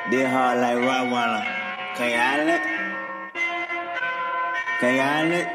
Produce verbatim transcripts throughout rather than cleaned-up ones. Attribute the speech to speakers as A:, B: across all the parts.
A: They hard like Rottweiler. Can y'all it? Can y'all it?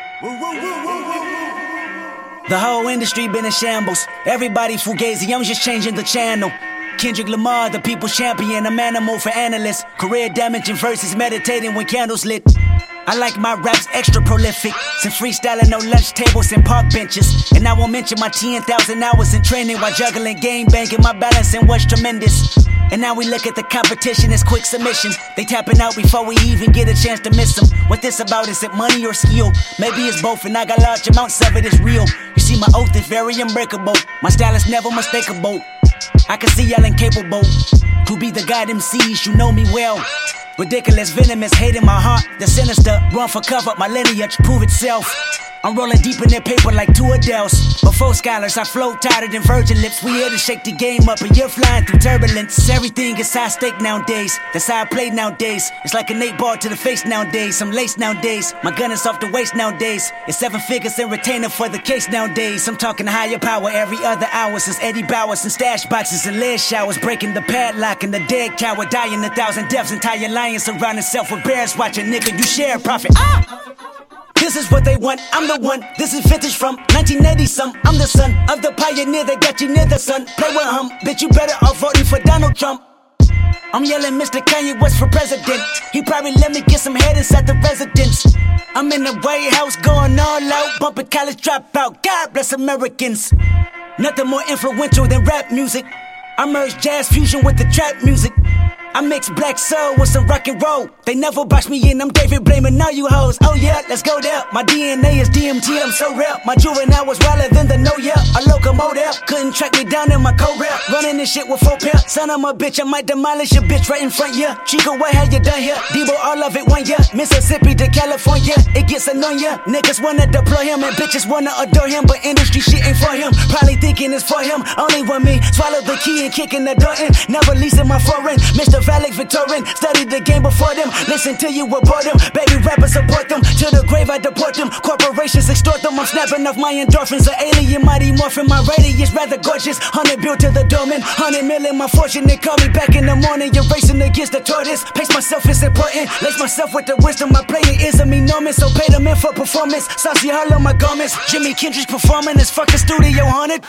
B: The whole industry been in shambles. Everybody fugazi, I'm just changing the channel. Kendrick Lamar, the people's champion, I'm animal for analysts. Career damaging verses, meditating when candles lit. I like my raps extra prolific. Some freestyling, no lunch tables and park benches. And I won't mention my ten thousand hours in training while juggling game banking. My balancing was tremendous. And now we look at the competition as quick submissions. They tapping out before we even get a chance to miss them. What this about, is it money or skill? Maybe it's both, and I got large amounts of it, it's real. You see, my oath is very unbreakable. My style is never mistakable. I can see y'all incapable to be the god M Cs, you know me well. Ridiculous, venomous, hate in my heart. The sinister, run for cover, my lineage prove itself. I'm rolling deep in their paper like two Adele's. Before scholars, I flow tighter than virgin lips. We here to shake the game up and you're flying through turbulence. Everything is high stake nowadays. That's how I play nowadays. It's like an eight ball to the face nowadays. I'm laced nowadays. My gun is off the waist nowadays. It's seven figures and retainer for the case nowadays. I'm talking higher power every other hour since Eddie Bowers and stash boxes and lead showers. Breaking the padlock and the dead coward. Dying a thousand deaths. Entire lion surround itself with bears. Watch a nigga, you share profit. Ah! This is what they want, I'm the one. This is vintage from nineteen eighty some. I'm the son of the pioneer that got you near the sun. Play with him, bitch, you better off voting for Donald Trump. I'm yelling Mister Kanye West for president. He probably let me get some head inside the residence. I'm in the White House going all out, bumping college dropout. God bless Americans. Nothing more influential than rap music. I merge jazz fusion with the trap music. I mix black soul with some rock and roll. They never box me in, I'm David blaming all you hoes. Oh yeah, let's go there. My D N A is D M T, I'm so rare. My juvenile was wilder than the no yeah. A locomotive, couldn't track me down in my co-rap. Running this shit with four pair. Son of a bitch, I might demolish your bitch right in front, yeah. Chico, what have you done here? Debo, all of it one year. Mississippi to California, it gets annoying, yeah. Niggas wanna deploy him and bitches wanna adore him. But industry shit ain't for him, probably thinking it's for him. Only one me, swallow the key and kicking the door in. Never leasing my foreign, Mister Valak Victorian, studied the game before them. Listen till you report them. Baby rappers support them. To the grave I deport them. Corporations extort them. I'm snapping off my endorphins. An alien mighty morphin. My radius rather gorgeous. Hundred bill to the doorman. Hundred million my fortune. They call me back in the morning. You're racing against the tortoise. Pace myself is important. Lace myself with the wisdom. My playing is a enormous. So pay them in for performance. Saucy hollow my garments. Jimi Kendrick performing. This fucking studio haunted.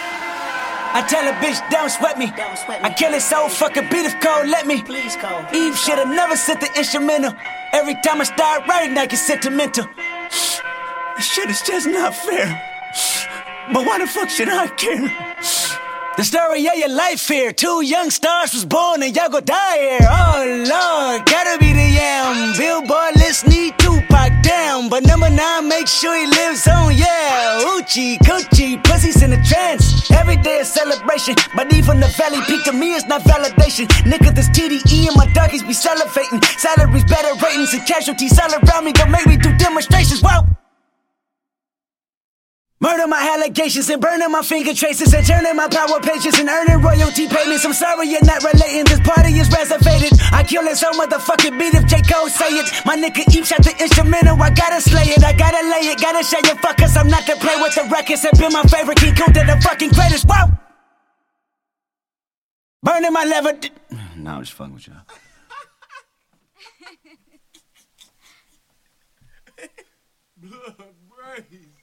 B: I tell a bitch, don't sweat me.
C: Don't sweat
B: I
C: me.
B: kill it so fucking beat if cold, let me.
C: Please call.
B: Eve should've never sent the instrumental. Every time I start writing, I get sentimental. This shit is just not fair. But why the fuck should I care? The story of your life here. Two young stars was born and y'all gon' die here. Oh Lord, gotta be the yam. Billboard list need Tupac down. But number nine, make sure he lives on, yeah. Oochie, coochie, pussies in a trance. Every day a celebration. But even the valley peak to me is not validation. Nigga, this T D E and my doggies be salivating. Salaries, better ratings, and casualties all around me. Gon' make me do demonstrations, whoa. Murder my allegations and burning my finger traces and turning my power pages and earning royalty payments. I'm sorry you're not relating, this party is reservated. I kill it so motherfucking beat if J. Cole say it. My nigga each shot the instrumental, I gotta slay it. I gotta lay it, gotta show you fuckers I'm not to play with the records. Have been my favorite King Kunta, the fucking greatest, whoa. Burning my lever. No, I'm just fucking with y'all.
D: Blood brains.